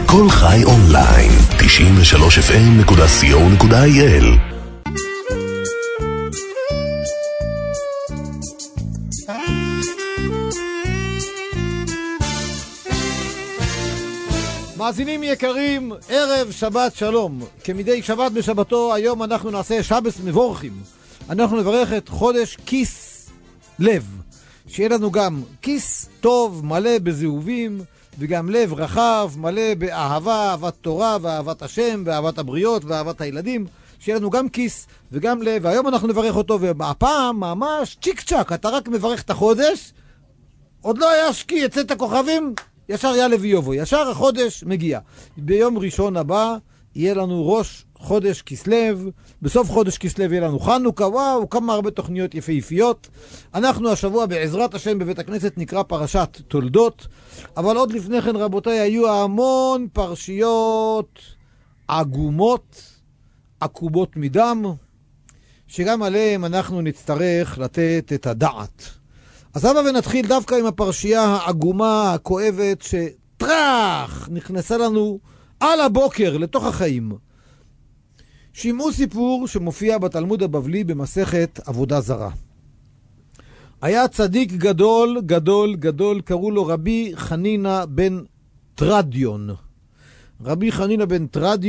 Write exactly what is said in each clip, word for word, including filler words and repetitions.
כל חי אונליין, תשעים ושלוש אף אם נקודה סי או נקודה איי אל. מאזינים יקרים, ערב שבת שלום. כמדי שבת בשבתו, היום אנחנו נעשה שבס מבורכים. אנחנו נברך את חודש כיס לב. שיהיה לנו גם כיס טוב, מלא בזהובים, וגם לב רחב, מלא באהבה, אהבת תורה, ואהבת השם, ואהבת הבריות, ואהבת הילדים. שיהיה לנו גם כיס וגם לב, והיום אנחנו נברך אותו, והפעם ממש צ'יק צ'ק, אתה רק מברך את החודש, עוד לא היה שקי, יצאת הכוכבים, ישר יאללה ויובו, ישר החודש מגיע. ביום ראשון הבא יהיה לנו ראש חודש כסלב, בסוף חודש כסלב יהיה לנו חנוכה, וואו, כמה הרבה תוכניות יפהפיות. אנחנו השבוע בעזרת השם בבית הכנסת נקרא פרשת תולדות, אבל עוד לפני כן רבותיי היו המון פרשיות עגומות, עקובות מדם, שגם עליהם אנחנו נצטרך לתת את הדעת. אז אבא ונתחיל דווקא עם הפרשייה העגומה, הכואבת, שטרח נכנסה לנו על הבוקר לתוך החיים. שמעו סיפור שמופיע בתלמוד הבבלי במסכת עבודה זרה. היה צדיק גדול, גדול, גדול, קראו לו רבי חנינה בן טרדיון. רבי חנינה בן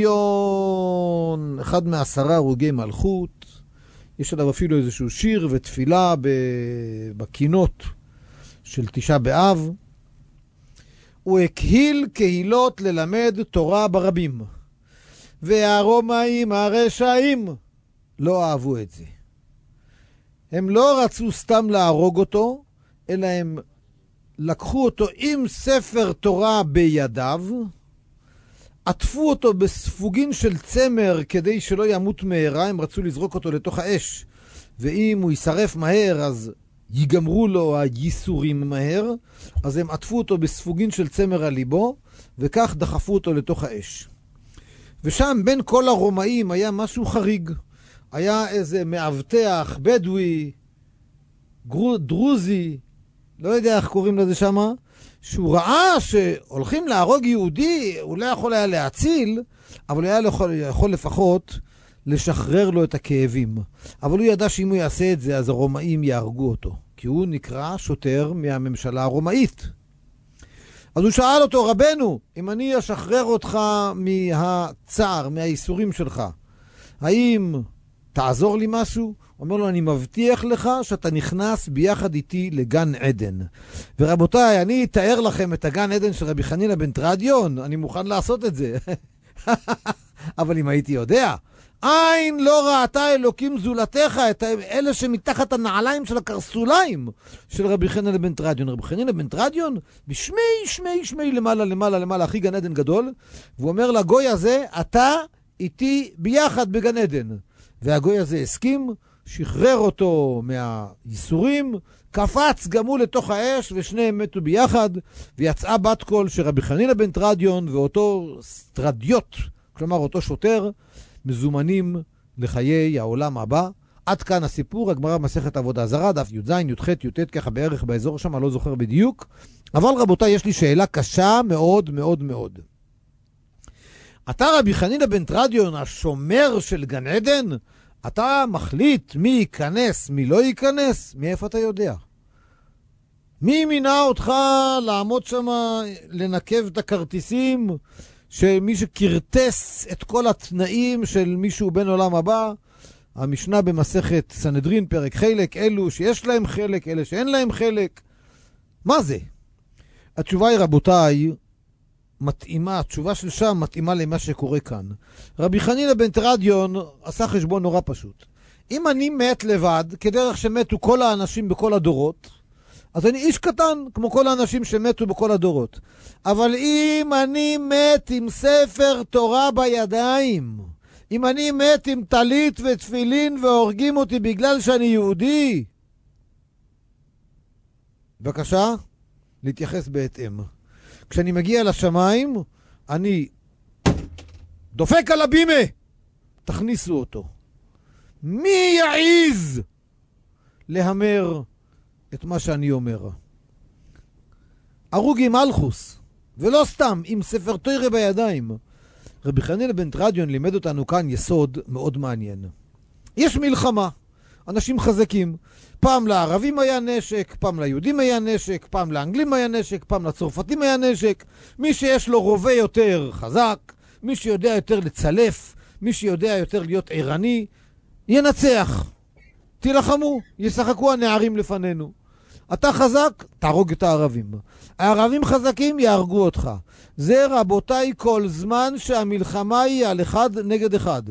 טרדיון, אחד מעשרה הרוגי מלכות, יש עליו אפילו איזשהו שיר ותפילה בקינות של תשעה באב. הוא הקהיל קהילות ללמד תורה ברבים, והרומאים הרשעים לא אהבו את זה. הם לא רצו סתם להרוג אותו, אלא הם לקחו אותו עם ספר תורה בידיו, עטפו אותו בספוגין של צמר כדי שלא ימות מהרה, הם רצו לזרוק אותו לתוך האש, ואם הוא ישרף מהר אז ייגמרו לו הייסורים מהר, אז הם עטפו אותו בספוגין של צמר על ליבו, וכך דחפו אותו לתוך האש. ושם בין כל הרומאים היה משהו חריג. היה איזה מאבטח, בדואי, דרוזי, לא יודע איך קוראים לזה שמה, שהוא ראה שהולכים להרוג יהודי, הוא לא יכול היה להציל, אבל הוא היה יכול, יכול לפחות לשחרר לו את הכאבים. אבל הוא ידע שאם הוא יעשה את זה, אז הרומאים יהרגו אותו, כי הוא נקרא שוטר מהממשלה הרומאית. אז הוא שאל אותו, רבנו, אם אני אשחרר אותך מהצער, מהאיסורים שלך, האם תעזור לי משהו? הוא אומר לו, אני מבטיח לך שאתה נכנס ביחד איתי לגן עדן. ורבותיי, אני אתאר לכם את הגן עדן של רבי חנינה בן טרדיון, אני מוכן לעשות את זה. אבל אם הייתי יודע, עין לא ראתה אלוקים זולתך, את אלה שמתחת הנעליים של הקרסוליים של רבי חנינה בן טרדיון. רבי חנינה בן טרדיון, בשמי, שמי, שמי, למעלה, למעלה, למעלה, הכי גן עדן גדול, והוא אומר לגוי הזה, אתה איתי ביחד בגן עדן. והגוי הזה הסכים, שחרר אותו מהייסורים, קפץ גם הוא לתוך האש, ושניהם מתו ביחד, ויצאה בת קול שרבי חנינה בן טרדיון ואותו סטרדיוט, כלומר אותו שוטר, מזומנים לחיי העולם הבא. עד כאן הסיפור, הגמרא במסכת עבודה זרה, דף י"ז, י"ח, י"ט, ככה בערך באזור שם, אני לא זוכר בדיוק. אבל רבותיי, יש לי שאלה קשה מאוד מאוד מאוד. אתה רבי חנינה בן טרדיון, השומר של גן עדן, אתה מחליט מי ייכנס, מי לא ייכנס? מאיפה אתה יודע? מי מינה אותך לעמוד שם, לנקב את הכרטיסים, שמי שקרטס את כל התנאים של מישהו בן עולם הבא? המשנה במסכת סנהדרין, פרק חלק, אלו שיש להם חלק, אלה שאין להם חלק. מה זה? התשובה היא, רבותיי, מתאימה, התשובה של שם מתאימה למה שקורה כאן. רבי חנינה בן טרדיון עשה חשבון נורא פשוט. אם אני מת לבד, כדרך שמתו כל האנשים בכל הדורות, אז אני איש קטן, כמו כל האנשים שמתו בכל הדורות. אבל אם אני מת עם ספר תורה בידיים, אם אני מת עם טלית ותפילין והורגים אותי בגלל שאני יהודי, בבקשה, להתייחס בהתאם. כשאני מגיע לשמיים, אני דופק על הבימה, תכניסו אותו. מי יעיז להמר את מה שאני אומר? הרוגי מלכוס, ולא סתם, עם ספר תורה בידיים. רבי חנינא בן תרדיון לימד אותנו כאן יסוד מאוד מעניין. יש מלחמה, אנשים חזקים. פעם לערבים היה נשק, פעם ליהודים היה נשק, פעם לאנגלים היה נשק, פעם לצרפתים היה נשק. מי שיש לו רובה יותר חזק, מי שיודע יותר לצלף, מי שיודע יותר להיות ערני, ינצח. תילחמו, ישחקו הנערים לפנינו. אתה חזק, תהרוג את הערבים. הערבים חזקים, יהרגו אותך. זה רבותיי כל זמן שהמלחמה היא על אחד נגד אחד.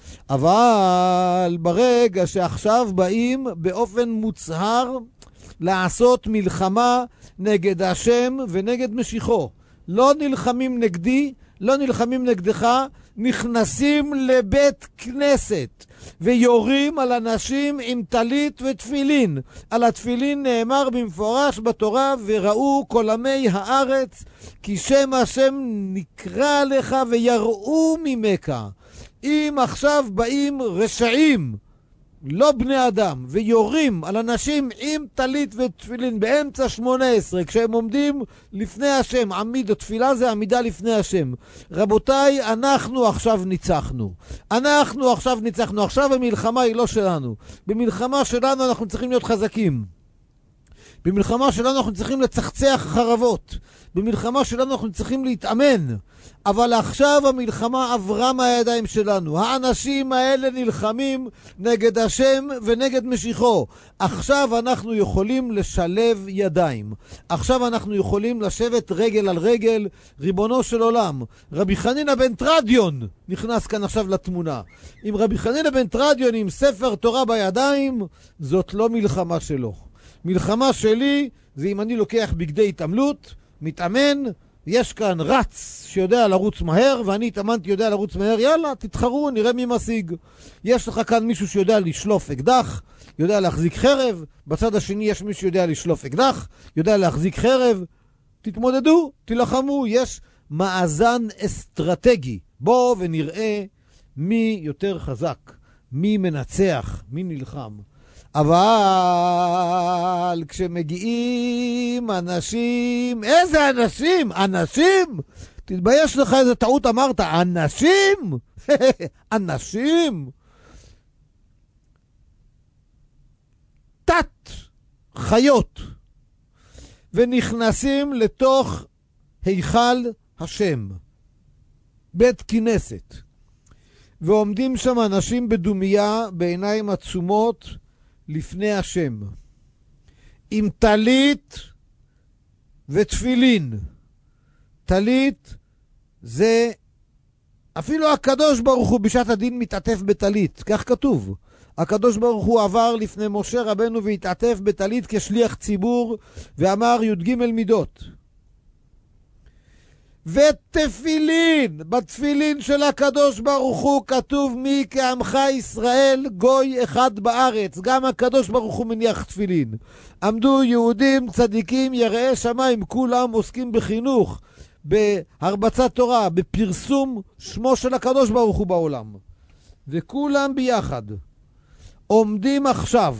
אבל ברגע שעכשיו באים באופן מוצהר לעשות מלחמה נגד השם ונגד משיחו, לא נלחמים נגדי, לא נלחמים נגדך, נכנסים לבית כנסת ויורים על אנשים עם טלית ותפילין. על התפילין נאמר במפורש בתורה, וראו כל עמי הארץ כי שם השם נקרא לך ויראו ממך. אם עכשיו באים רשעים, לא בני אדם, ויורים על אנשים עם טלית ותפילין באמצע שמונה עשרה, כשהם עומדים לפני השם, עמיד, התפילה זה עמידה לפני השם. רבותיי, אנחנו עכשיו ניצחנו. אנחנו עכשיו ניצחנו. עכשיו המלחמה היא לא שלנו. במלחמה שלנו אנחנו צריכים להיות חזקים. במלחמה שלנו אנחנו צריכים לצחצח חרבות. במלחמה שלנו אנחנו צריכים להתאמן. אבל עכשיו המלחמה עברה מהידיים שלנו. האנשים האלה נלחמים נגד השם ונגד משיחו. עכשיו אנחנו יכולים לשלב ידיים. עכשיו אנחנו יכולים לשבת רגל על רגל. ריבונו של עולם, רבי חנינא בן תרדיון נכנס כאן עכשיו לתמונה. אם רבי חנינא בן תרדיון עם ספר תורה בידיים, זאת לא מלחמה שלו. מלחמה שלי זה אם אני לוקח בגדי התעמלות, מתאמן, יש כאן רץ שיודע לרוץ מהר, ואני התאמנתי יודע לרוץ מהר, יאללה, תתחרו, נראה מי משיג. יש לך כאן מישהו שיודע לשלוף אקדח, יודע להחזיק חרב, בצד השני יש מישהו שיודע לשלוף אקדח, יודע להחזיק חרב, תתמודדו, תילחמו, יש מאזן אסטרטגי. בואו ונראה מי יותר חזק, מי מנצח, מי נלחם. אבל כשמגיעים אנשים, איזה אנשים? אנשים? תתבייש לך איזה טעות אמרת, אנשים? אנשים? תת חיות ונכנסים לתוך היכל השם, בית כנסת, ועומדים שם אנשים בדומיה בעיניים עצומות לפני השם, עם טלית ותפילין. טלית זה, אפילו הקדוש ברוך הוא בשעת הדין מתעטף בטלית, כך כתוב. הקדוש ברוך הוא עבר לפני משה רבנו והתעטף בטלית כשליח ציבור ואמר י"ג מידות. ותפילין, בתפילין של הקדוש ברוך הוא כתוב מי כעמך ישראל גוי אחד בארץ. גם הקדוש ברוך הוא מניח תפילין. עמדו יהודים צדיקים יראי שמיים, כולם עוסקים בחינוך, בהרבצת תורה, בפרסום שמו של הקדוש ברוך הוא בעולם, וכולם ביחד עומדים עכשיו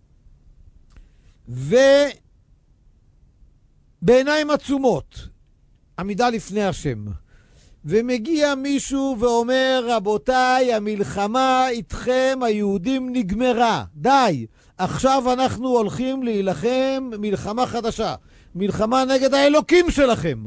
ובעיניים עצומות עמידה לפני השם, ומגיע מישהו ואומר רבותיי, המלחמה איתכם היהודים נגמרה, די, עכשיו אנחנו הולכים להילחם מלחמה חדשה, מלחמה נגד האלוקים שלכם.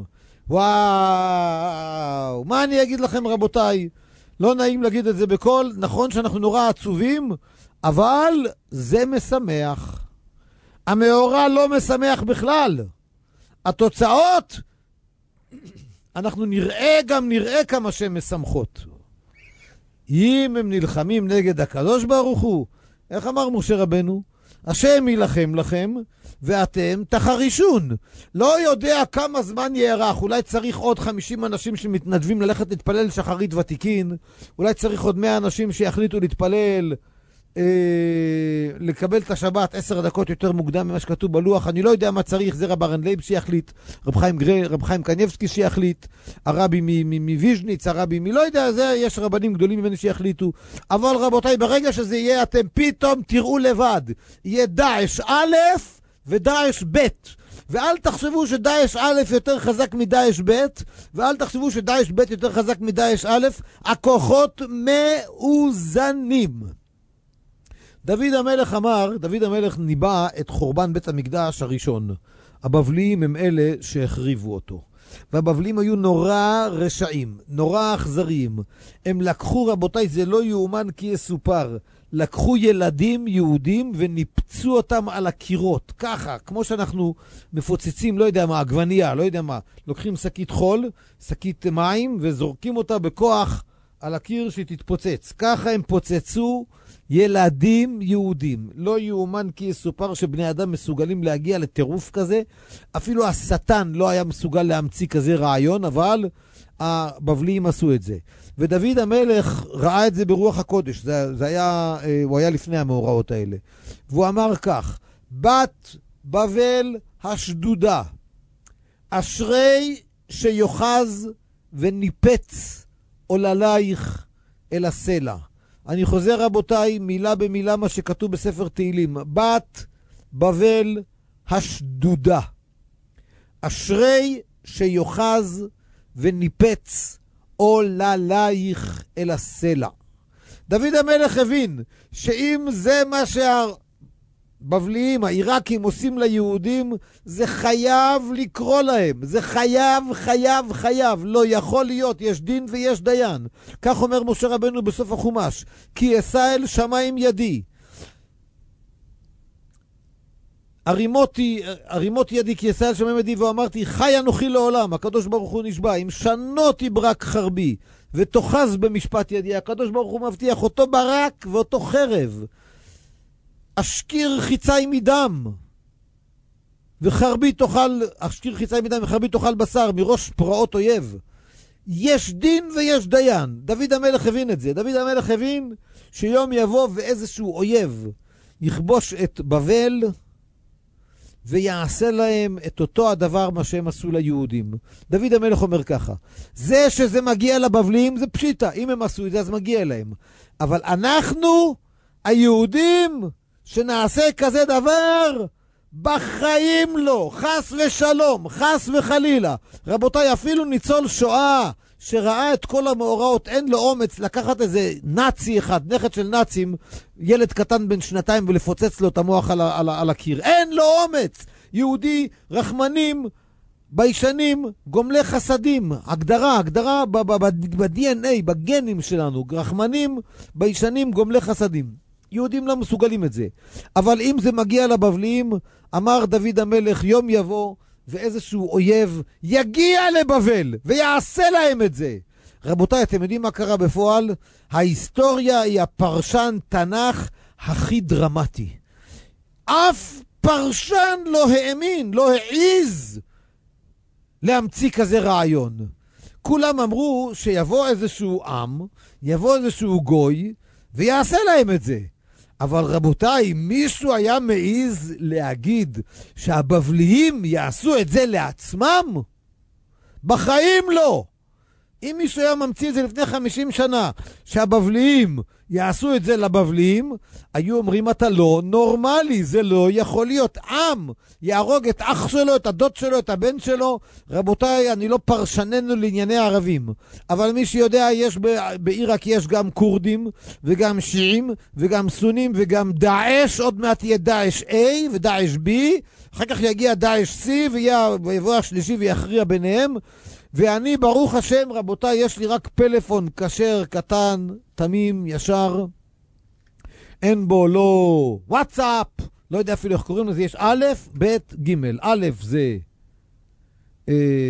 וואו, מה אני אגיד לכם רבותיי? לא נעים להגיד את זה בכל, נכון שאנחנו נורא עצובים, אבל זה משמח. המאורע לא משמח בכלל. התוצאות, אנחנו נראה גם נראה כמה שהן משמחות. אם הם נלחמים נגד הקדוש ברוך הוא, איך אמר משה רבנו? השם ילחם לכם ואתם תחרישון. לא יודע כמה זמן יארך, אולי צריך עוד חמישים אנשים שמתנדבים ללכת להתפלל שחרית ותיקין, אולי צריך עוד מאה אנשים שיחליטו להתפלל, אה, לקבל את השבת עשר דקות יותר מוקדם ממה שכתוב בלוח. אני לא יודע מה צריך, זה רב ארן לייב שיחליט, רב חיים גרי, רב חיים קניבסקי שיחליט, הרבי מוויז'ניץ, הרבי מי לא יודע, זה יש רבנים גדולים ממני שיחליטו. אבל רבותיי, ברגע שזה יהיה, אתם פתאום תראו לבד, יהיה דאעש א' ודאעש ב', ואל תחשבו שדאעש א' יותר חזק מדאעש ב', ואל תחשבו שדאעש ב' יותר חזק מדאעש א', הכוחות מאוזנים. דוד המלך אמר, דוד המלך ניבא את חורבן בית המקדש הראשון. הבבלים הם אלה שהחריבו אותו. והבבלים היו נורא רשעים, נורא אכזריים. הם לקחו, רבותיי, זה לא יאומן כי יסופר, לקחו ילדים יהודים וניפצו אותם על הקירות. ככה, כמו שאנחנו מפוצצים, לא יודע מה, עגבנייה, לא יודע מה. לוקחים שקית חול, שקית מים, וזורקים אותה בכוח על הקיר שתתפוצץ. ככה הם פוצצו ילדים יהודים. לא יאומן כי יסופר שבני אדם מסוגלים להגיע לטירוף כזה. אפילו השטן לא היה מסוגל להמציא כזה רעיון, אבל הבבלים עשו את זה. ודוד המלך ראה את זה ברוח הקודש. זה, זה היה, הוא היה לפני המאורעות האלה. והוא אמר כך, בת בבל השדודה, אשרי שיוחז וניפץ עוללייך אל הסלע. אני חוזר רבותיי מילה במילה מה שכתוב בספר תהילים. בת בבל השדודה, אשרי שיוחז וניפץ עוללייך אל הסלע. דוד המלך הבין שאם זה מה שהבבליים, העיראקים עושים ליהודים, זה חייב לקרוא להם. זה חייב, חייב, חייב. לא יכול להיות, יש דין ויש דיין. כך אומר משה רבנו בסוף החומש. כי אשא אל שמיים ידי. הרימותי, הרימות ידי כי אשא אל שמיים ידי, ואמרתי, חי אנוכי לעולם. הקדוש ברוך הוא נשבע, אם שנותי ברק חרבי, ותוחז במשפט ידי, הקדוש ברוך הוא מבטיח אותו ברק ואותו חרב. אשקיר חיצי מדם, וחרבי תאכל, אשקיר חיצי מדם וחרבי תאכל בשר, מראש פרעות אויב. יש דין ויש דיין. דוד המלך הבין את זה. דוד המלך הבין שיום יבוא ואיזשהו אויב יכבוש את בבל, ויעשה להם את אותו הדבר מה שהם עשו ליהודים. דוד המלך אומר ככה, זה שזה מגיע לבבלים זה פשיטה, אם הם עשו את זה אז מגיע להם. אבל אנחנו, היהודים, שנעשה כזה דבר, בחיים לא, חס ושלום, חס וחלילה. רבותיי, אפילו ניצול שואה שראה את כל המאורעות, אין לו אומץ לקחת איזה נאצי אחד, נכד של נאצים, ילד קטן בן שנתיים, ולפוצץ לו את המוח על, על, על הקיר. אין לו אומץ. יהודי, רחמנים, ביישנים, גומלי חסדים. הגדרה, הגדרה ב-די אן איי, בגנים שלנו. רחמנים, ביישנים, גומלי חסדים. יהודים לא מסוגלים את זה. אבל אם זה מגיע לבבלים, אמר דוד המלך, יום יבוא, ואיזשהו אויב יגיע לבבל ויעשה להם את זה. רבותיי, אתם יודעים מה קרה בפועל? ההיסטוריה היא הפרשן תנ"ך הכי דרמטי. אף פרשן לא האמין, לא העיז להמציא כזה רעיון. כולם אמרו שיבוא איזשהו עם, יבוא איזשהו גוי ויעשה להם את זה. אבל רבותיי, מישהו היה מעיז להגיד שהבבליים יעשו את זה לעצמם? בחיים לא. אם מישהו היה ממציא את זה לפני חמישים שנה, שהבבליים יעשו את זה לבבליים, היו אומרים, אתה לא נורמלי, זה לא יכול להיות. עם יהרוג את אח שלו, את הדוד שלו, את הבן שלו. רבותיי, אני לא פרשננו לענייני ערבים, אבל מי שיודע, יש בעיראק יש גם קורדים, וגם שיעים, וגם סונים, וגם דאעש. עוד מעט יהיה דאעש A ודאעש B, אחר כך יגיע דאעש C, ויבוא השלישי ויכריע ביניהם. ואני, ברוך השם, רבותיי, יש לי רק פלאפון כשר, קטן, תמים, ישר. אין בו לא וואטסאפ, לא יודע אפילו איך קוראים לזה, יש א', ב', ג'. א' זה, אה,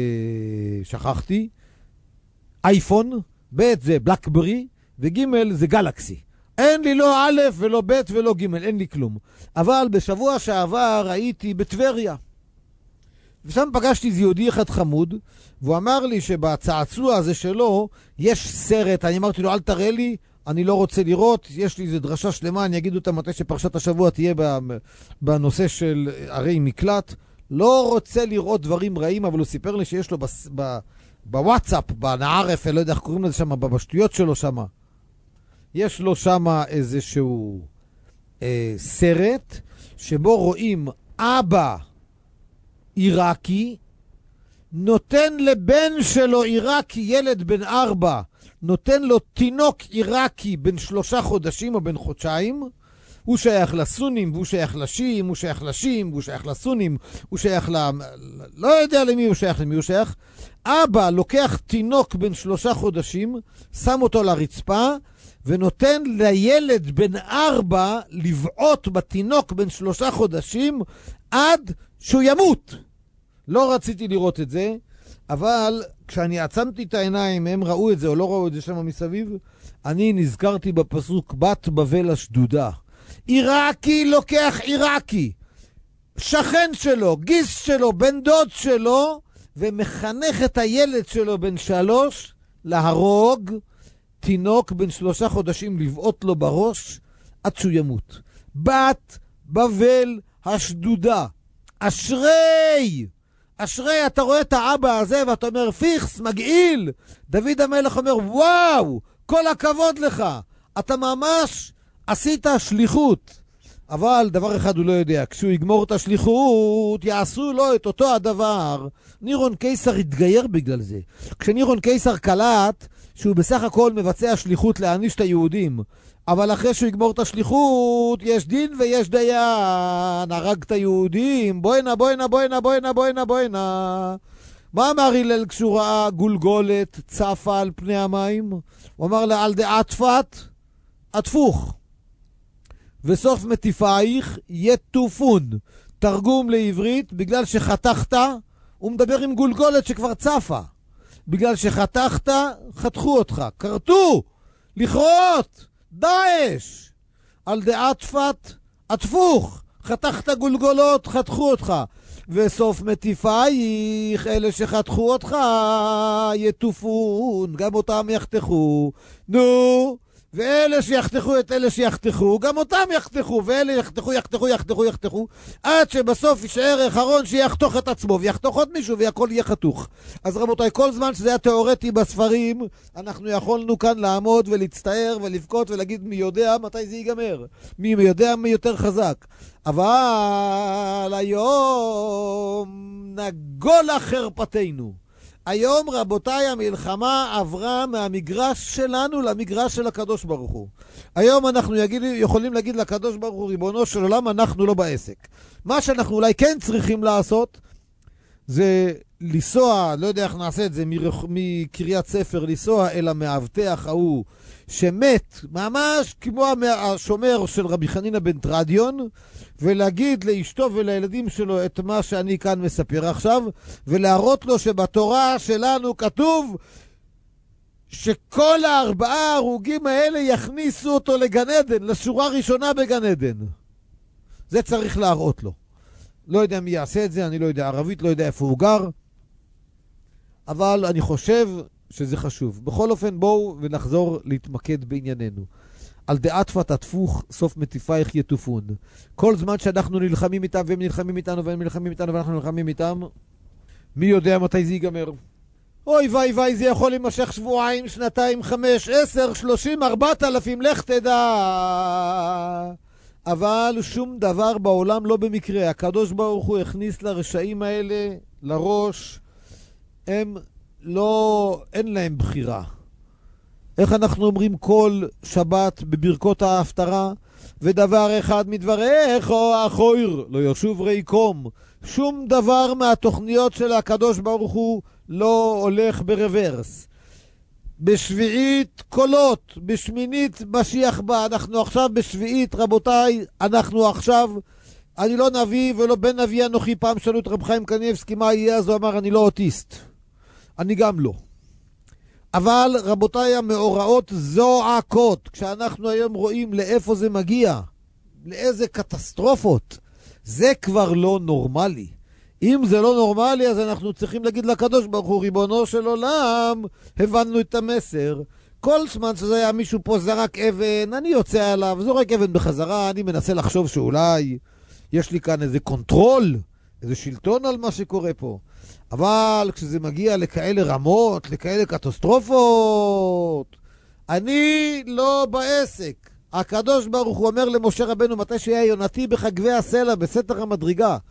שכחתי, אייפון, ב' זה בלקברי, וג' זה גלקסי. אין לי לא א' ולא ב' ולא ג', אין לי כלום. אבל בשבוע שעבר הייתי בטבריה. ושם פגשתי איזה יהודי אחד חמוד, והוא אמר לי שבצעצוע הזה שלו יש סרט. אני אמרתי לו, אל תראה לי, אני לא רוצה לראות, יש לי איזה דרשה שלמה, אני אגיד אותה מתי שפרשת השבוע תהיה בנושא של ערי מקלט. לא רוצה לראות דברים רעים, אבל הוא סיפר לי שיש לו בס... ב... בוואטסאפ, בנערף, לא יודע איך קוראים לזה שם, בשטויות שלו שם, יש לו שם איזשהו אה, סרט שבו רואים אבא עיראקי, נותן לבן שלו עיראקי, ילד בן ארבע, נותן לו תינוק עיראקי בן שלושה חודשים או בן חודשיים, הוא שייך לסונים, והוא שייך לשיעים, הוא שייך לשיעים, והוא שייך לסונים, הוא שייך ל... לא יודע למי הוא שייך, למי הוא שייך. אבא לוקח תינוק בן שלושה חודשים, שם אותו לרצפה, ונותן לילד בן ארבע לבעוט בתינוק בן שלושה חודשים עד שהוא ימות. לא רציתי לראות את זה, אבל כשאני עצמתי את העיניים, הם ראו את זה או לא ראו את זה שם מסביב, אני נזכרתי בפסוק בת בבל השדודה. עיראקי לוקח עיראקי, שכן שלו, גיס שלו, בן דוד שלו, ומחנך את הילד שלו בן שלוש להרוג תינוק בן שלושה חודשים, לבעוט לו בראש עד שהוא ימות. בת בבל השדודה. אשרי! אשרי, אתה רואה את האבא הזה ואתה אומר, פיכס, מגעיל. דוד המלך אומר, וואו, כל הכבוד לך. אתה ממש עשית שליחות. אבל דבר אחד הוא לא יודע, כשהוא יגמור את השליחות, יעשו לו את אותו הדבר. נירון קיסר התגייר בגלל זה. כשנירון קיסר קלט שהוא בסך הכל מבצע שליחות להעניש את היהודים, אבל אחרי שהוא יגמור את השליחות, יש דין ויש דיין, הרג את היהודים, בואינה, בואינה, בואינה, בואינה, בואינה, בואינה. מה אמר הלל כשהוא ראה גולגולת צפה על פני המים? הוא אמר לה, על דעטפת, עטפוך. וסוף מטיפייך יטופון. תרגום לעברית, בגלל שחתכת, הוא מדבר עם גולגולת שכבר צפה. בגלל שחתכת, חתכו אותך. קרטו, לכרות, דאש. על דעטפת, עטפוך. חתכת גולגולות, חתכו אותך. וסוף מטיפייך, אלה שחתכו אותך, יטופון. גם אותם יחתכו. נו, ואלה שיחתכו את אלה שיחתכו, גם אותם יחתכו, ואלה יחתכו, יחתכו, יחתכו, יחתכו, עד שבסוף יישאר אחרון שיחתוך את עצמו, ויחתוך עוד מישהו, והכל יהיה חתוך. אז רבותיי, כל זמן שזה היה תיאורטי בספרים, אנחנו יכולנו כאן לעמוד ולהצטער ולבכות ולהגיד מי יודע מתי זה ייגמר. מי יודע מי יותר חזק. אבל היום נגולה חרפתנו. היום רבותיי המלחמה עברה מהמגרש שלנו למגרש של הקדוש ברוך הוא. היום אנחנו יגיד, יכולים להגיד לקדוש ברוך הוא, ריבונו של עולם, אנחנו לא בעסק. מה שאנחנו אולי כן צריכים לעשות זה לנסוע, לא יודע איך נעשה את זה, מקריית ספר, לנסוע אל המאבטח ההוא שמת, ממש כמו השומר של רבי חנינא בן תרדיון, ולהגיד לאשתו ולילדים שלו את מה שאני כאן מספר עכשיו, ולהראות לו שבתורה שלנו כתוב שכל הארבעה הרוגים האלה יכניסו אותו לגן עדן, לשורה ראשונה בגן עדן. זה צריך להראות לו. לא יודע מי יעשה את זה, אני לא יודע ערבית, לא יודע איפה הוא גר, אבל אני חושב שזה חשוב. בכל אופן, בואו ונחזור להתמקד בענייננו. על דעטפת עטפוך, סוף מטיפייך יטופון. כל זמן שאנחנו נלחמים איתם, והם נלחמים איתנו, והם נלחמים איתנו, ואנחנו נלחמים איתם, מי יודע מתי זה ייגמר? אוי ואי ואי, זה יכול להימשך שבועיים, שנתיים, חמש, עשר, שלושים, ארבעת אלפים, לך תדע. אבל שום דבר בעולם לא במקרה. הקדוש ברוך הוא הכניס לרשעים האלה, לראש, הם לא, אין להם בחירה. איך אנחנו אומרים כל שבת בברכות ההפטרה? ודבר אחד מדבריך, או אחויר, לא ישוב ריקום. שום דבר מהתוכניות של הקדוש ברוך הוא לא הולך ברוורס. בשביעית קולות, בשמינית משיח בא. אנחנו עכשיו בשביעית, רבותיי, אנחנו עכשיו, אני לא נביא ולא בן נביא אנוכי. פעם שאלו את רב חיים קניבסקי מה יהיה, אז הוא אמר, אני לא אוטיסט. אני גם לא. אבל רבותיי, המאורעות זועקות. כשאנחנו היום רואים לאיפה זה מגיע, לאיזה קטסטרופות, זה כבר לא נורמלי. אם זה לא נורמלי, אז אנחנו צריכים להגיד לקדוש ברוך הוא, ריבונו של עולם, הבנו את המסר. כל זמן שזה היה מישהו פה זרק אבן, אני יוצא עליו, זורק אבן בחזרה, אני מנסה לחשוב שאולי יש לי כאן איזה קונטרול, איזה שלטון על מה שקורה פה. אבל כשזה מגיע לכאלה רמות, לכאלה קטסטרופות, אני לא בעסק. הקדוש ברוך הוא אומר למשה רבנו, מתי שהיה יונתי בחגבי הסלע, בסתר המדרגה,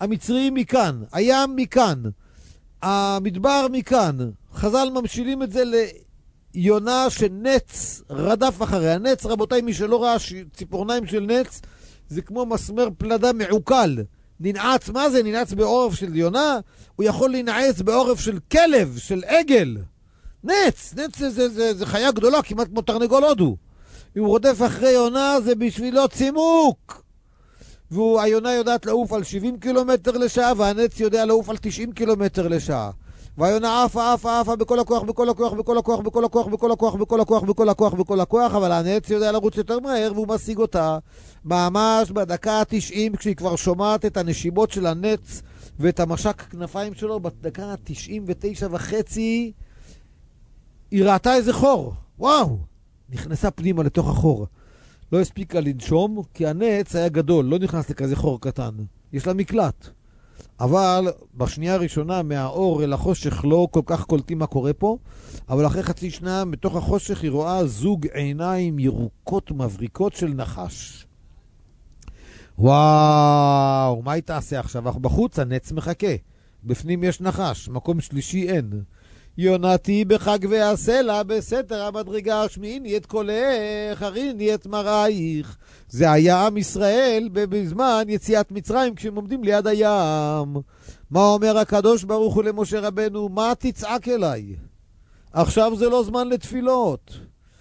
המצרים מכאן, הים מכאן, המדבר מכאן. חז"ל ממשילים את זה ליונה שנץ רדף אחריה. נץ, רבותיי, מי שלא ראה ציפורניים של נץ, זה כמו מסמר פלדה מעוקל. ננעץ, מה זה? ננעץ בעורף של יונה? הוא יכול לנעץ בעורף של כלב, של עגל. נץ, נץ זה, זה, זה, זה חיה גדולה, כמעט כמו תרנגול הודו. אם הוא רודף אחרי יונה, זה בשבילו צימוק. והיונה יודעת לעוף על שבעים קילומטר לשעה, והנץ יודע לעוף על תשעים קילומטר לשעה. והיונה עפה, עפה, עפה בכל הכוח, בכל הכוח, בכל הכוח, בכל הכוח, בכל הכוח, בכל הכוח, בכל הכוח, בכל הכוח, אבל הנץ יודע לרוץ יותר מהר, והוא משיג אותה ממש בדקה ה-תשעים, כשהיא כבר שומעת את הנשיבות של הנץ ואת המשק כנפיים שלו. בדקה ה-תשעים ותשע וחצי היא ראתה איזה חור. וואו! נכנסה פנימה לתוך החור. לא הספיקה לנשום, כי הנץ היה גדול, לא נכנס לכזה חור קטן. יש לה מקלט. אבל בשנייה הראשונה מהאור אל החושך לא כל כך קולטים מה קורה פה, אבל אחרי חצי שנה מתוך החושך היא רואה זוג עיניים ירוקות מבריקות של נחש. וואו, מה היא תעשה עכשיו? אנחנו בחוץ, הנץ מחכה. בפנים יש נחש, מקום שלישי אין. יונתי בחג והסלע בסתר המדרגה, שמיעיני את קולך, הריני את מראייך. זה היה עם ישראל בזמן יציאת מצרים כשהם עומדים ליד הים. מה אומר הקדוש ברוך הוא למשה רבנו? מה תצעק אליי? עכשיו זה לא זמן לתפילות.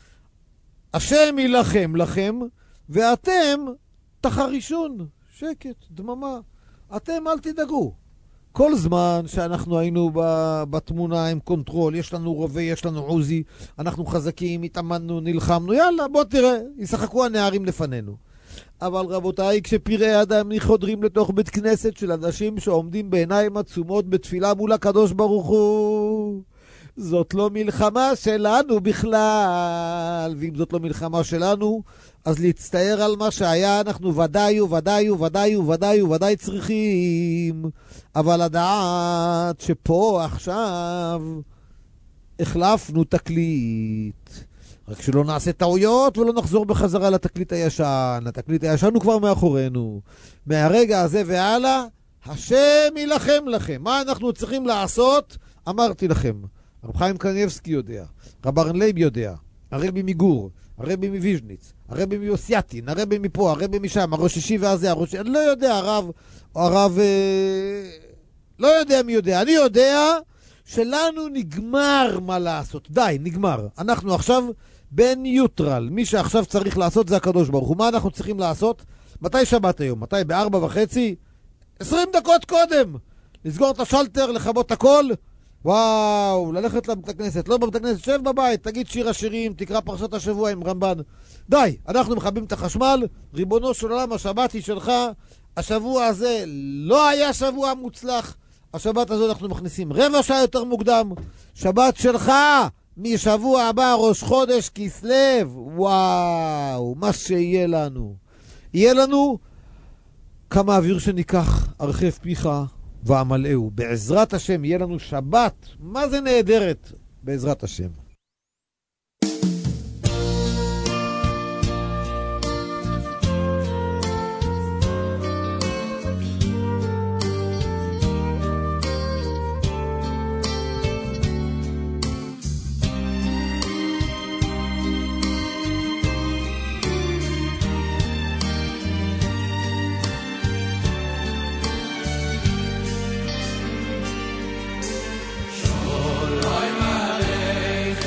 השם ילחם לכם ואתם תחרישון. שקט, דממה. אתם אל תדאגו. כל זמן שאנחנו היינו בתמונה עם קונטרול, יש לנו רובה, יש לנו עוזי, אנחנו חזקים, התאמנו, נלחמנו, יאללה, בוא תראה, ישחקו הנערים לפנינו. אבל רבותיי, כשפראי אדם חודרים לתוך בית כנסת של אנשים שעומדים בעיניים עצומות בתפילה מול הקדוש ברוך הוא, זאת לא מלחמה שלנו בכלל. ואם זאת לא מלחמה שלנו, אז להצטער על מה שהיה, אנחנו ודאי וודאי וודאי וודאי וודאי צריכים. אבל לדעת שפה עכשיו החלפנו תקליט. רק שלא נעשה טעויות ולא נחזור בחזרה לתקליט הישן. התקליט הישן הוא כבר מאחורינו. מהרגע הזה והלאה, השם ילחם לכם. מה אנחנו צריכים לעשות? אמרתי לכם. רב חיים קניבסקי יודע, רב ארן לייב יודע, הרבי מגור, הרבי מוויז'ניץ, הרבי מיוסייטין, הרבי מפה, הרבי משם, הראש אישי והזה, הראש... אני לא יודע, הרב, או הרב... אה... לא יודע מי יודע. אני יודע שלנו נגמר מה לעשות. די, נגמר. אנחנו עכשיו בניוטרל. מי שעכשיו צריך לעשות זה הקדוש ברוך הוא. מה אנחנו צריכים לעשות? מתי שבת היום? מתי? בארבע וחצי? עשרים דקות קודם. לסגור את השלטר, לכבות הכל. וואו, ללכת לבית הכנסת. לא בבית הכנסת, שב בבית, תגיד שיר השירים, תקרא פרשת השבוע עם רמב"ן. די, אנחנו מכבים את החשמל. ריבונו של עולם, השבת היא שלך. השבוע הזה לא היה שבוע מוצלח. השבת הזו אנחנו מכניסים רבע שעה יותר מוקדם. שבת שלך, משבוע הבא, ראש חודש כסלו. וואו, מה שיהיה לנו. יהיה לנו כמה אוויר שניקח, הרחב פיך ועמלאו. בעזרת השם יהיה לנו שבת. מה זה נהדרת? בעזרת השם. Shalom Aleichem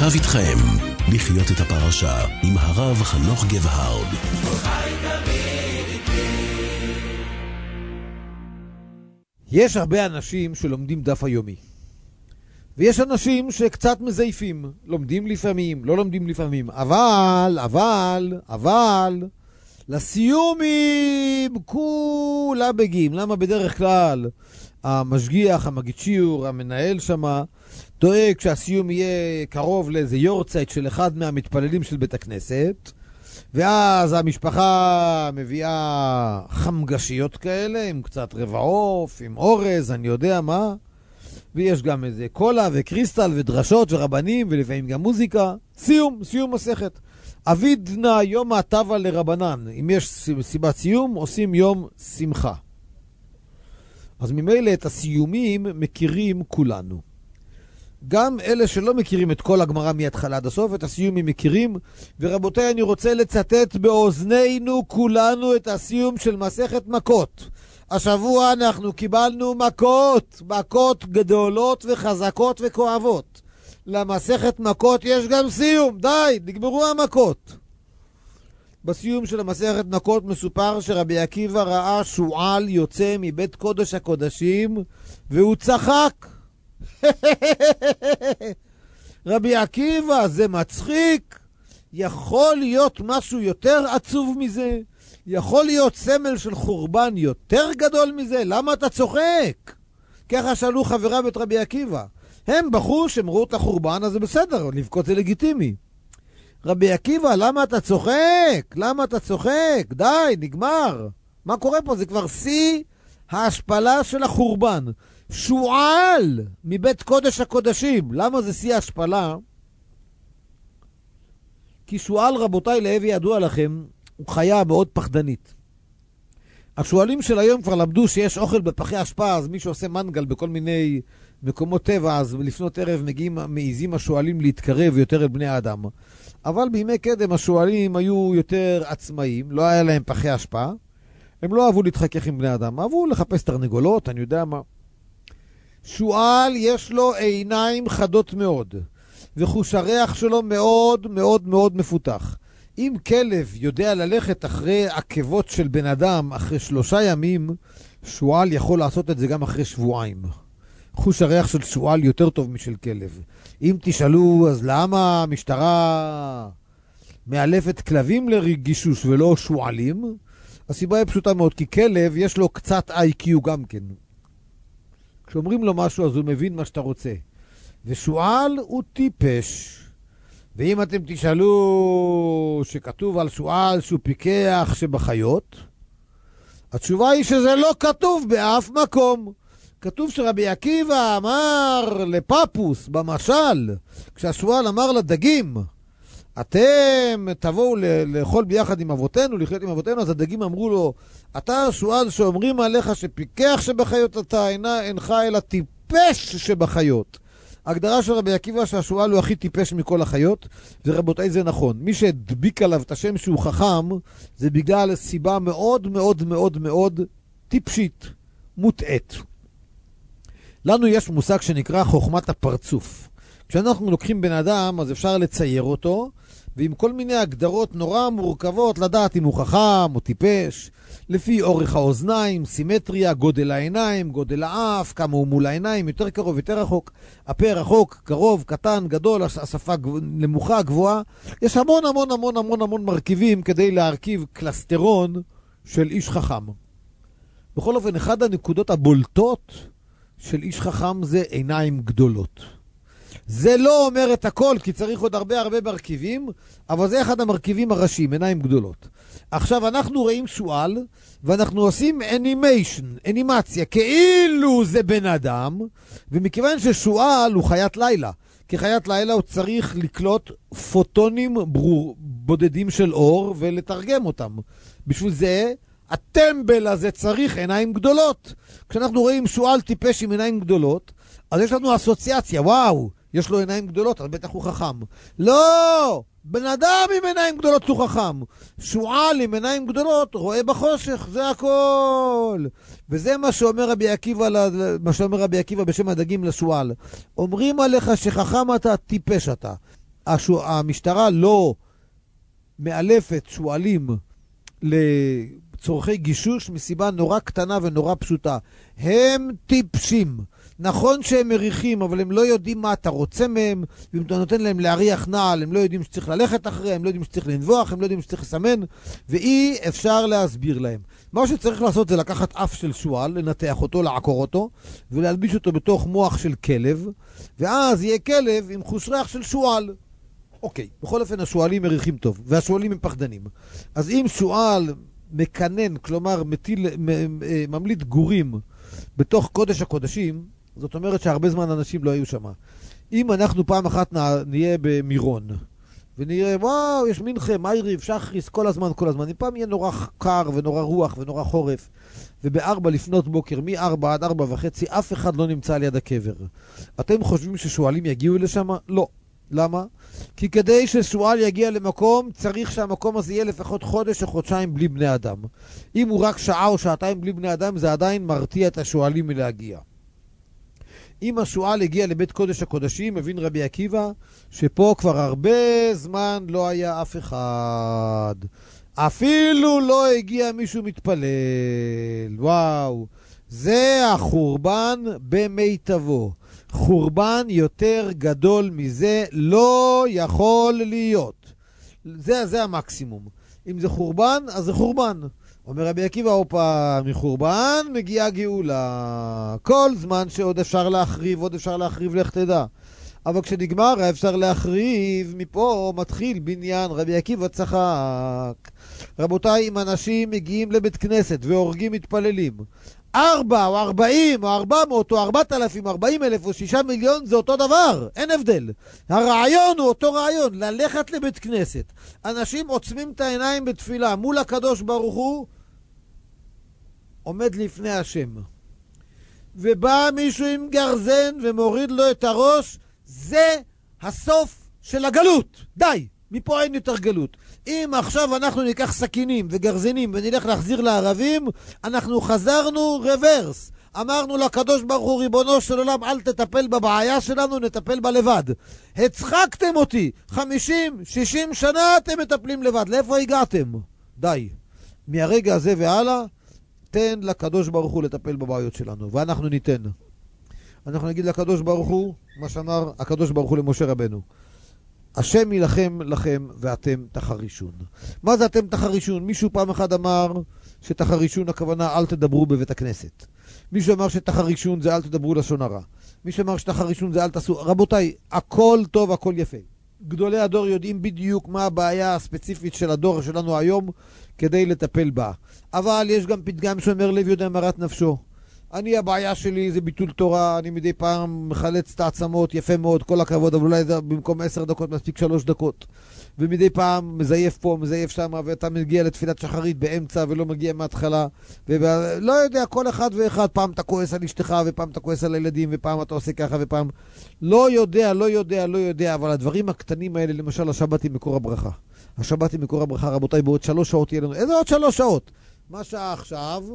ועכשיו איתכם, לחיות את הפרשה עם הרב חנוך גבהרד. יש הרבה אנשים שלומדים דף היומי. ויש אנשים שקצת מזייפים, לומדים לפעמים, לא לומדים לפעמים, אבל, אבל, אבל, לסיומים כולה בגיעים. למה בדרך כלל המשגיח, המגיד שיעור, המנהל שמה, דואג שהסיום יהיה קרוב לאיזה יורצייט של אחד מהמתפללים של בית הכנסת, ואז המשפחה מביאה חמגשיות כאלה, עם קצת רבע עוף, עם אורז, אני יודע מה, ויש גם איזה קולה וקריסטל ודרשות ורבנים, ולפעמים גם מוזיקה. סיום, סיום מסכת. אבידנא יום הטבה לרבנן. אם יש סיבת סיום, עושים יום שמחה. אז ממילא את הסיומים מכירים כולנו. גם אלה שלא מכירים את כל הגמרא מההתחלה עד הסוף, את הסיומים מכירים. ורבותיי, אני רוצה לצטט באוזנינו כולנו את הסיום של מסכת מכות. השבוע אנחנו קיבלנו מכות, מכות גדולות וחזקות וכואבות. למסכת מכות יש גם סיום, די, נגמרו המכות. בסיום של המסכת מכות מסופר שרבי עקיבא ראה שועל יוצא מבית קודש הקודשים והוא צחק. רבי עקיבא, זה מצחיק? יכול להיות משהו יותר עצוב מזה? יכול להיות סמל של חורבן יותר גדול מזה? למה אתה צוחק? ככה שאלו חברה בית רבי עקיבא. הם בחרו שהם ראו את החורבן, אז זה בסדר, לבכות זה לגיטימי. רבי עקיבא, למה אתה צוחק? למה אתה צוחק? די, נגמר. מה קורה פה? זה כבר שיא ההשפלה של החורבן. שועל מבית קודש הקודשים. למה זה שיא ההשפלה? כי שועל, רבותיי, להבי ידוע לכם, הוא חיה מאוד פחדנית. השועלים של היום כבר למדו שיש אוכל בפחי השפעה, אז מי שעושה מנגל בכל מיני מקומות טבע, אז לפנות ערב מגיעים, מעיזים השועלים להתקרב יותר אל בני האדם. אבל בימי קדם השועלים היו יותר עצמאיים, לא היה להם פחי השפעה, הם לא אהבו להתחכך עם בני אדם, אהבו לחפש תרנגולות, אני יודע מה. שועל יש לו עיניים חדות מאוד, וחוש הריח שלו מאוד מאוד מאוד מפותח. אם כלב יודע ללכת אחרי עקבות של בן אדם אחרי שלושה ימים, שועל יכול לעשות את זה גם אחרי שבועיים. חוש הריח של שועל יותר טוב משל כלב. אם תשאלו, אז למה המשטרה מאלפת כלבים לגישוש ולא שועלים? הסיבה היא פשוטה מאוד, כי כלב יש לו קצת איי קיו גם כן. כשאומרים לו משהו אז הוא מבין מה שאתה רוצה. ושועל הוא טיפש. ואם אתם תשאלו שכתוב על שועל שהוא פיקח שבחיות, התשובה היא שזה לא כתוב באף מקום. כתוב שרבי עקיבא אמר לפפוס במשל, כשהשועל אמר לדגים, אתם תבואו לאכול ביחד עם אבותינו, לחיות עם אבותינו, אז הדגים אמרו לו, אתה שועל שאומרים עליך שפיקח שבחיות, אתה אינך אלא טיפש שבחיות. ההגדרה של רבי עקיבא שהשועל הוא הכי טיפש מכל החיות, ורבותיי זה נכון. מי שהדביק עליו את השם שהוא חכם, זה בגלל סיבה מאוד מאוד מאוד מאוד טיפשית, מוטעת. לנו יש מושג שנקרא חוכמת הפרצוף. כשאנחנו לוקחים בן אדם, אז אפשר לצייר אותו, ועם כל מיני הגדרות נורא מורכבות, לדעת אם הוא חכם או טיפש, לפי אורך האוזניים, סימטריה, גודל העיניים, גודל האף, כמה הוא מול העיניים, יותר קרוב, יותר רחוק, הפה רחוק, קרוב, קטן, גדול, השפה נמוכה, גבוהה. יש המון המון המון המון המון מרכיבים כדי להרכיב קלסטרון של איש חכם. בכל אופן, אחד הנקודות הבולטות של איש חכם זה עיניים גדולות. זה לא אומר את הכל, כי צריך עוד הרבה הרבה מרכיבים, אבל זה אחד המרכיבים הראשיים, עיניים גדולות. עכשיו אנחנו רואים שועל, ואנחנו עושים אנימיישן, אנימציה, כאילו זה בן אדם, ומכיוון ששועל הוא חיית לילה, כי חיית לילה הוא צריך לקלוט פוטונים ברור, בודדים של אור, ולתרגם אותם. בשביל זה, הטמבל הזה צריך עיניים גדולות. כשאנחנו רואים שועל טיפש עם עיניים גדולות, אז יש לנו אסוציאציה, וואו, יש לו עיניים גדולות, אז בטח הוא חכם. לא! בן אדם עם עיניים גדולות הוא חכם. שועל עם עיניים גדולות רואה בחושך, זה הכל. וזה מה שאומר רבי עקיבא, מה שאומר רבי עקיבא בשם הדגים לשועל. אומרים עליך שחכם אתה, טיפש אתה. השו... המשטרה לא מאלפת שואלים לצורכי גישוש מסיבה נורא קטנה ונורא פשוטה. הם טיפשים. נכון שהם מריחים, אבל הם לא יודעים מה אתה רוצה מהם, ואם אתה נותן להם להריח נעל, הם לא יודעים שצריך ללכת אחרי, הם לא יודעים שצריך לנבוח, הם לא יודעים שצריך לסמן, ואי אפשר להסביר להם. מה שצריך לעשות זה לקחת אף של שואל, לנתח אותו, לעקור אותו, ולהלביש אותו בתוך מוח של כלב, ואז יהיה כלב עם חוש ריח של שואל. אוקיי, בכל אופן השואלים מריחים טוב, והשואלים הם פחדנים. אז אם שואל מקנן, כלומר מטיל, ממליט גורים בתוך קודש הקודשים, זאת אומרת שהרבה זמן אנשים לא היו שם. אם אנחנו פעם אחת נהיה במירון, ונראה, וואו, יש מנחה, מייריב, שחריס, כל הזמן, כל הזמן. אם פעם יהיה נורא קר ונורא רוח ונורא חורף, ובארבע לפנות בוקר, מארבע עד ארבע וחצי, אף אחד לא נמצא על יד הקבר. אתם חושבים ששואלים יגיעו לשם? לא. למה? כי כדי ששואל יגיע למקום, צריך שהמקום הזה יהיה לפחות חודש או חודשיים בלי בני אדם. אם הוא רק שעה או שעתיים בלי בני אדם, זה עדיין מרתיע את השואלים מלהגיע. אם השואל הגיע לבית קודש הקודשים, מבין רבי עקיבא, שפה כבר הרבה זמן לא היה אף אחד. אפילו לא הגיע מישהו מתפלל. וואו. זה החורבן במיטבו. חורבן יותר גדול מזה לא יכול להיות. זה, זה המקסימום. אם זה חורבן, אז זה חורבן. אומר רבי עקיבא, אופה, מחורבן מגיעה גאולה. כל זמן שעוד אפשר להחריב, עוד אפשר להחריב, לך תדע. אבל כשנגמר אפשר להחריב, מפה מתחיל בניין. רבי עקיבא צחק. רבותיי, אם אנשים מגיעים לבית כנסת והורגים מתפללים, ארבע או ארבעים או ארבע מאות או ארבעת אלפים, ארבעים אלף או שישה מיליון, זה אותו דבר, אין הבדל. הרעיון הוא אותו רעיון, ללכת לבית כנסת. אנשים עוצמים את העיניים בתפילה מול הקדוש ברוך הוא, עומד לפני השם. ובא מישהו עם גרזן ומוריד לו את הראש, זה הסוף של הגלות. די, מפה אין יותר גלות. אם עכשיו אנחנו ניקח סכינים וגרזינים ונלך להחזיר לערבים, אנחנו חזרנו רוורס. אמרנו לקדוש ברוך הוא, ריבונו של עולם, אל תטפל בבעיה שלנו, נטפל בה לבד. הצחקתם אותי, חמישים, שישים שנה אתם מטפלים לבד. לאיפה הגעתם? די. מהרגע הזה והלאה, תן לקדוש ברוך הוא לטפל בבעיות שלנו, ואנחנו ניתן. אנחנו נגיד לקדוש ברוך הוא, מה שאמר הקדוש ברוך הוא למשה רבנו. השם ילחם לכם ואתם תחרישון. מה זה אתם תחרישון? מישהו פעם אחד אמר שתחרישון הכוונה אל תדברו בבית הכנסת. מישהו אמר שתחרישון זה אל תדברו לשון הרע. מישהו אמר שתחרישון זה אל תעשו. רבותיי, הכל טוב, הכל יפה. גדולי הדור יודעים בדיוק מה הבעיה הספציפית של הדור שלנו היום כדי לטפל בה. אבל יש גם פתגם שאומר לב יודע מרת נפשו. אני, הבעיה שלי זה ביטול תורה, אני מדי פעם מחלץ את העצמות, יפה מאוד, כל הכבוד, אבל אולי במקום עשר דקות מספיק שלוש דקות. ומדי פעם מזייף פה, מזייף שם, ואתה מגיע לתפילת שחרית באמצע ולא מגיע מההתחלה. ולא יודע, כל אחד ואחד, פעם אתה כועס על אשתך, ופעם אתה כועס על הילדים, ופעם אתה עושה ככה, ופעם... לא יודע, לא יודע, לא יודע, אבל הדברים הקטנים האלה, למשל, השבת היא מקור הברכה. השבת היא מקור הברכה, רבותיי, בעוד שלוש שעות יהיה לנו... איזה עוד שלוש שעות? מה שעה עכשיו?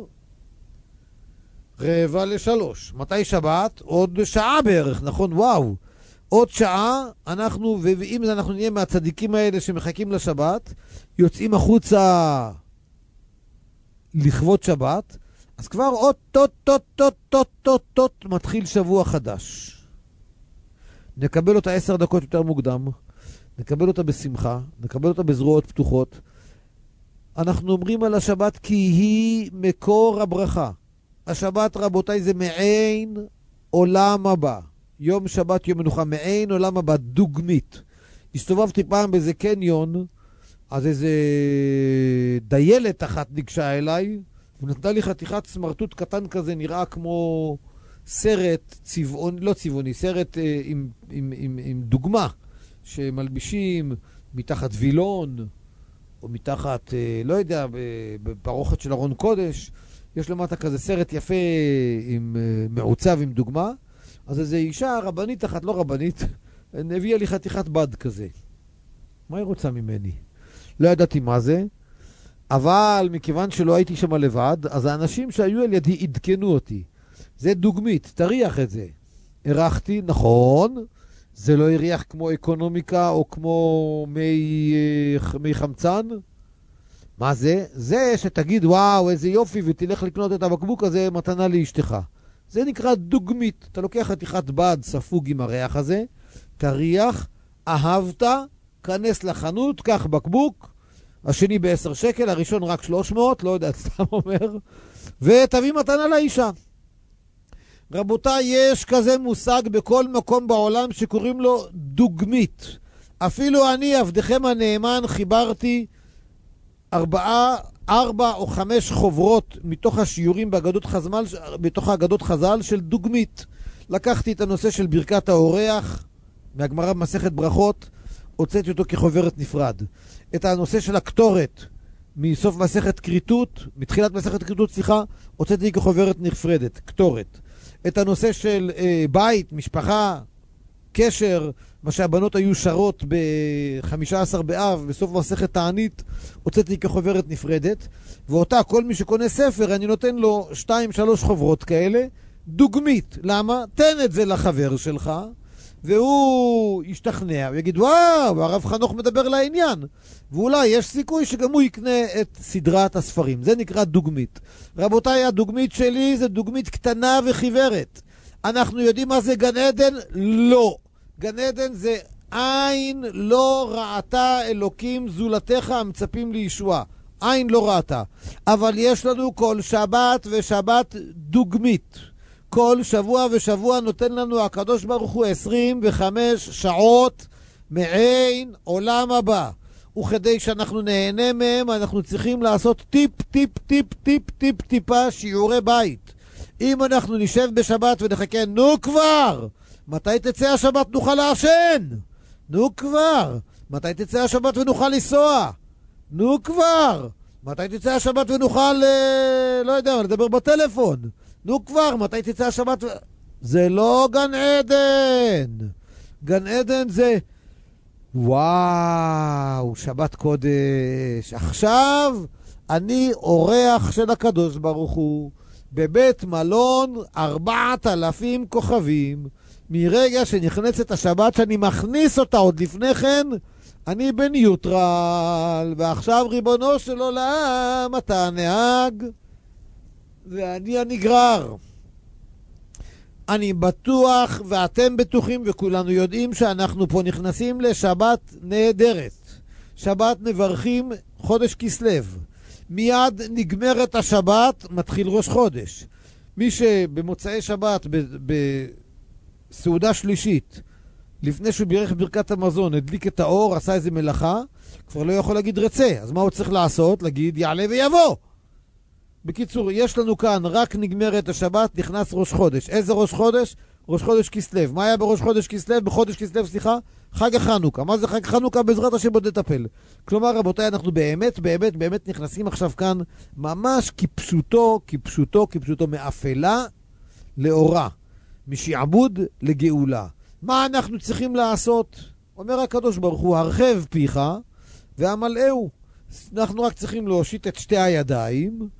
רבע לשלוש. מתי שבת? עוד שעה בערך, נכון? וואו. עוד שעה, אנחנו, ואם אנחנו נהיה מהצדיקים האלה שמחכים לשבת, יוצאים החוצה לכבוד שבת, אז כבר עוד טוט טוט טוט טוט טוט טוט מתחיל שבוע חדש. נקבל אותה עשר דקות יותר מוקדם, נקבל אותה בשמחה, נקבל אותה בזרועות פתוחות. אנחנו אומרים על השבת כי היא מקור הברכה. השבת, רבותיי, זה מעין עולם הבא. יום שבת, יום מנוחה, מעין עולם הבא, דוגמית. הסתובבתי פעם באיזה קניון, אז איזה דיילת אחת ניגשה אליי, ונתנה לי חתיכת סמרטוט קטן כזה, נראה כמו סרט צבעוני, לא צבעוני, סרט אה, עם, עם, עם, עם דוגמה, שמלבישים מתחת וילון, או מתחת, אה, לא יודע, בפרוכת של ארון קודש, יש למטה כזה סרט יפה עם uh, מעוצב עם דוגמה. אז איזו אישה רבנית אחת, לא רבנית, הביאה לי חתיכת בד כזה. מה היא רוצה ממני? לא ידעתי מה זה, אבל מכיוון שלא הייתי שם לבד, אז האנשים שהיו על ידי עדכנו אותי. זה דוגמית, תריח את זה. ערכתי, נכון, זה לא יריח כמו אקונומיקה או כמו מי, מי חמצן? מה זה? זה שתגיד וואו איזה יופי ותלך לקנות את הבקבוק הזה מתנה לאשתך. זה נקרא דוגמית. אתה לוקח חתיכת בד ספוג עם הריח הזה, תריח, אהבת, כנס לחנות, קח בקבוק, השני בעשר שקל, הראשון רק שלוש מאות, לא יודע, סתם אומר, ותביא מתנה לאישה. רבותיי, יש כזה מושג בכל מקום בעולם שקוראים לו דוגמית. אפילו אני, עבדכם הנאמן, חיברתי ארבעה, ארבע או חמש חוברות מתוך השיעורים באגדות חז"ל, בתוך האגדות חז"ל של דוגמית. לקחתי את הנושא של ברכת האורח מהגמרא במסכת ברכות, הוצאתי אותו כחוברת נפרד. את הנושא של הקטורת מסוף מסכת כריתות, מתחילת מסכת כריתות, סליחה, הוצאתי כחוברת נפרדת, קטורת. את הנושא של אה, בית, משפחה, קשר, מה שהבנות היו שרות ב-חמישה עשר באב, בסוף מסכת תענית, הוצאתי כחוברת נפרדת, ואותה כל מי שקונה ספר, אני נותן לו שתיים, שלוש חוברות כאלה, דוגמית. למה? תן את זה לחבר שלך, והוא ישתכנע, ויגיד, וואו, הרב חנוך מדבר לעניין. ואולי יש סיכוי שגם הוא יקנה את סדרת הספרים. זה נקרא דוגמית. רבותיי, הדוגמית שלי זה דוגמית קטנה וחיוורת. אנחנו יודעים מה זה גן עדן? לא. גן עדן זה עין לא ראתה אלוקים זולתך המצפים לישועה. עין לא ראתה. אבל יש לנו כל שבת ושבת דוגמית. כל שבוע ושבוע נותן לנו הקדוש ברוך הוא עשרים וחמש שעות מעין עולם הבא. וכדי שאנחנו נהנה מהם, אנחנו צריכים לעשות טיפ, טיפ, טיפ, טיפ, טיפ, טיפה שיעורי בית. אם אנחנו נשב בשבת ונחכה, נו כבר! מתי תצא השבת נוכל לעשן? נו כבר! מתי תצא השבת ונוכל לנסוע? נו כבר! מתי תצא השבת ונוכל, אה, לא יודע, לדבר בטלפון? נו כבר, מתי תצא השבת? ו... זה לא גן עדן. גן עדן זה... וואו, שבת קודש. עכשיו אני אורח של הקדוש ברוך הוא בבית מלון ארבעת אלפים כוכבים. מרגע שנכנסת השבת, שאני מכניס אותה עוד לפני כן, אני בניוטרל. ועכשיו ריבונו של עולם, אתה הנהג ואני הנגרר. אני בטוח ואתם בטוחים וכולנו יודעים שאנחנו פה נכנסים לשבת נהדרת. שבת נברכים חודש כסלו. מיד נגמרת השבת, מתחיל ראש חודש. מי שבמוצאי שבת, בסעודה שלישית, לפני שהוא בירך ברכת המזון, הדליק את האור, עשה איזה מלאכה, כבר לא יכול להגיד רצה. אז מה הוא צריך לעשות? להגיד יעלה ויבוא. בקיצור, יש לנו כאן, רק נגמרת השבת, נכנס ראש חודש. איזה ראש חודש? ראש חודש כסלו. מה היה בראש חודש כסלו? בחודש כסלו, סליחה? חג החנוכה. מה זה חג חנוכה? בעזרת השם עוד נטפל. כלומר, רבותיי, אנחנו באמת, באמת, באמת נכנסים עכשיו כאן, ממש כפשוטו, כפשוטו, כפשוטו, מאפלה לאורה. משעבוד לגאולה. מה אנחנו צריכים לעשות? אומר הקדוש ברוך הוא, הרחב פיך והמלאהו. אנחנו רק צריכים להושיט את שתי הידיים,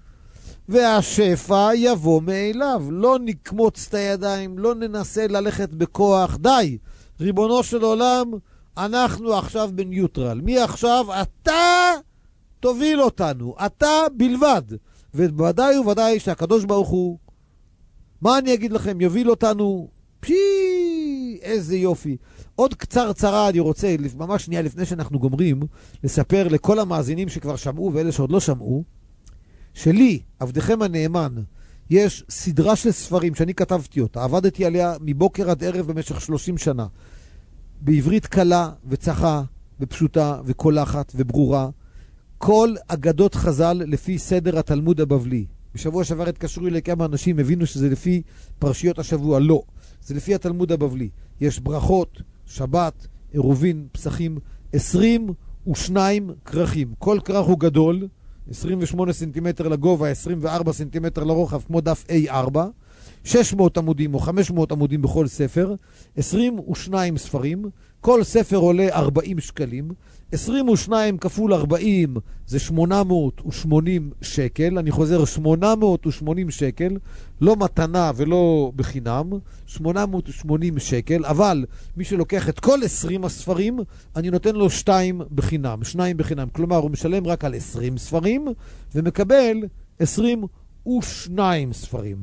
והשפע יבוא מאליו. לא נקמוץ את הידיים, לא ננסה ללכת בכוח. די, ריבונו של עולם, אנחנו עכשיו בניוטרל. מי עכשיו? אתה תוביל אותנו, אתה בלבד. ובוודאי ובוודאי שהקדוש ברוך הוא, מה אני אגיד לכם, יוביל אותנו. פי, איזה יופי. עוד קצר צרה אני רוצה, ממש שנייה לפני שאנחנו גומרים, לספר לכל המאזינים שכבר שמעו ואלה שעוד לא שמעו, שלי, עבדכם הנאמן, יש סדרה של ספרים שאני כתבתי אותה, עבדתי עליה מבוקר עד ערב במשך שלושים שנה, בעברית קלה וצחה ופשוטה וקולחת וברורה, כל אגדות חז"ל לפי סדר התלמוד הבבלי. בשבוע שעבר התקשרו אלי כמה אנשים, הבינו שזה לפי פרשיות השבוע. לא, זה לפי התלמוד הבבלי. יש ברכות, שבת, עירובין, פסחים, עשרים ושניים כרכים. כל כרך הוא גדול, עשרים ושמונה סנטימטר לגובה, עשרים וארבע סנטימטר לרוחב, כמו דף איי ארבע, שש מאות עמודים או חמש מאות עמודים בכל ספר, עשרים ושניים ספרים, כל ספר עולה ארבעים שקלים, עשרים ושתיים כפול ארבעים זה שמונה מאות ושמונים שקל, אני חוזר שמונה מאות ושמונים שקל, לא מתנה ולא בחינם, שמונה מאות ושמונים שקל, אבל מי שלוקח את כל עשרים הספרים, אני נותן לו שתיים בחינם, שניים בחינם, כלומר הוא משלם רק על עשרים ספרים, ומקבל עשרים ושניים ספרים.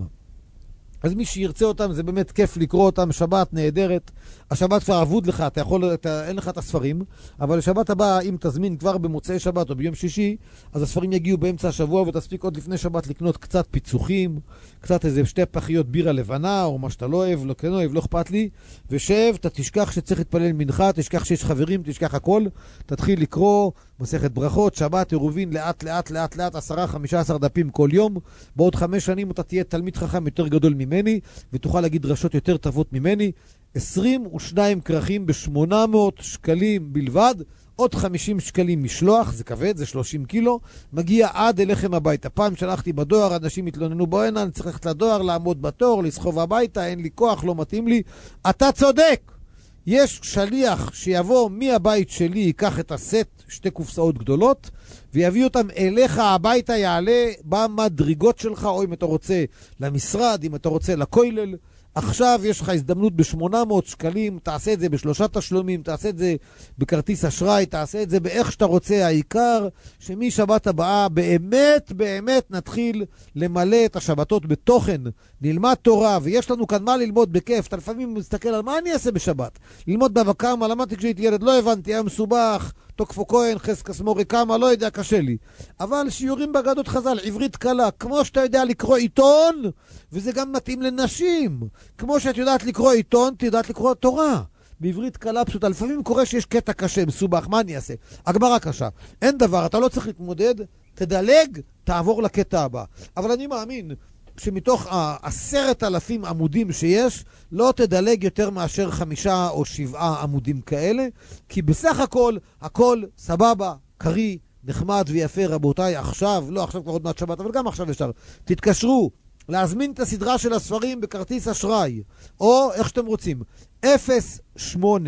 אז מי שירצה אותם, זה באמת כיף לקרוא אותם, שבת נהדרת, השבת כבר עבוד לך, אתה יכול, אתה, אין לך את הספרים, אבל לשבת הבאה, אם תזמין כבר במוצאי שבת או ביום שישי, אז הספרים יגיעו באמצע השבוע, ותספיק עוד לפני שבת לקנות קצת פיצוחים, קצת איזה שתי פחיות בירה לבנה, או מה שאתה לא אוהב, לא כן אוהב, לא אכפת לי, ושב, אתה תשכח שצריך להתפלל מנחה, תשכח שיש חברים, תשכח הכל, תתחיל לקרוא מסכת ברכות, שבת, עירובין, לאט לאט לאט לאט, עשרה, חמישה עשר דפים כל יום, בעוד חמש שנים אתה תהיה תלמיד חכם יותר גדול ממני, ותוכל להגיד דרשות יותר טובות ממני. עשרים ושניים כרכים ב-שמונה מאות שקלים בלבד, עוד חמישים שקלים משלוח, זה כבד, זה שלושים קילו, מגיע עד אליכם הביתה. פעם שלחתי בדואר, אנשים התלוננו בו, אין, אני צריך ללכת לדואר, לעמוד בתור, לסחוב הביתה, אין לי כוח, לא מתאים לי. אתה צודק! יש שליח שיבוא מהבית שלי, ייקח את הסט, שתי קופסאות גדולות, ויביא אותם אליך הביתה, יעלה במדרגות שלך, או אם אתה רוצה למשרד, אם אתה רוצה לכולל. עכשיו יש לך הזדמנות ב-שמונה מאות שקלים, תעשה את זה בשלושה תשלומים, תעשה את זה בכרטיס אשראי, תעשה את זה באיך שאתה רוצה. העיקר שמשבת הבאה באמת באמת נתחיל למלא את השבתות בתוכן, נלמד תורה, ויש לנו כאן מה ללמוד בכיף. אתה לפעמים מסתכל על מה אני אעשה בשבת, ללמוד בבא קמא, למדתי כשהייתי ילד, לא הבנתי, היה מסובך, תוקפו כהן, חזקס מורי קמא, לא יודע, קשה לי. אבל שיעורים באגדות חז"ל, עברית קלה, כמו שאתה יודע לקרוא עיתון, וזה גם מתאים לנשים. כמו שאת יודעת לקרוא עיתון, את יודעת לקרוא תורה. בעברית קלה פשוטה. לפעמים קורה שיש קטע קשה, מסובך, מה אני אעשה? הגמרא קשה. אין דבר, אתה לא צריך להתמודד, תדלג, תעבור לקטע הבא. אבל אני מאמין שמתוך העשרת אלפים עמודים שיש, לא תדלג יותר מאשר חמישה או שבעה עמודים כאלה, כי בסך הכל, הכל סבבה, קרי, נחמד ויפה. רבותיי, עכשיו, לא עכשיו כבר עוד מעט שבת, אבל גם עכשיו אפשר, תתקשרו, להזמין את הסדרה של הספרים בכרטיס אשראי, או איך שאתם רוצים, אפס שמונה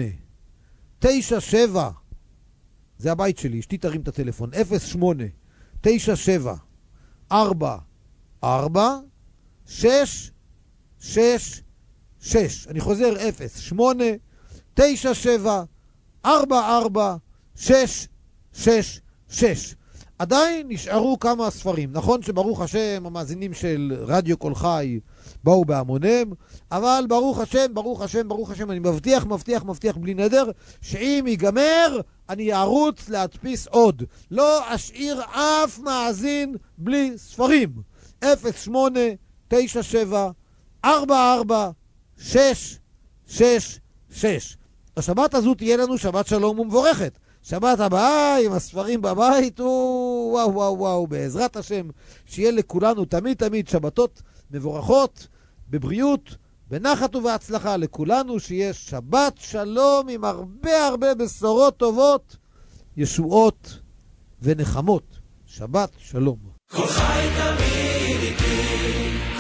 תשע שבע, זה הבית שלי, אשתי תרים את הטלפון, אפס שמונה תשע שבע ארבע ארבע שש שש שש. אני חוזר, אפס שמונה תשע שבע ארבע ארבע שש שש שש. עדיין נשארו כמה ספרים. נכון שברוך השם המאזינים של רדיו כל חי באו בהמוניהם, אבל ברוך השם, ברוך השם, ברוך השם, אני מבטיח, מבטיח, מבטיח בלי נדר, שאם ייגמר אני ארוץ להדפיס עוד. לא אשאיר אף מאזין בלי ספרים. אפס שמונה תשע שבע ארבע ארבע שש שש שש. השבת הזו תהיה לנו שבת שלום ומבורכת. שבת הבאה עם הספרים בבית, וואו וואו וואו, בעזרת השם, שיהיה לכולנו תמיד תמיד שבתות מבורכות, בבריאות, בנחת ובהצלחה לכולנו, שיהיה שבת שלום עם הרבה הרבה בשורות טובות, ישועות ונחמות. שבת שלום. כל חי תמיד איתי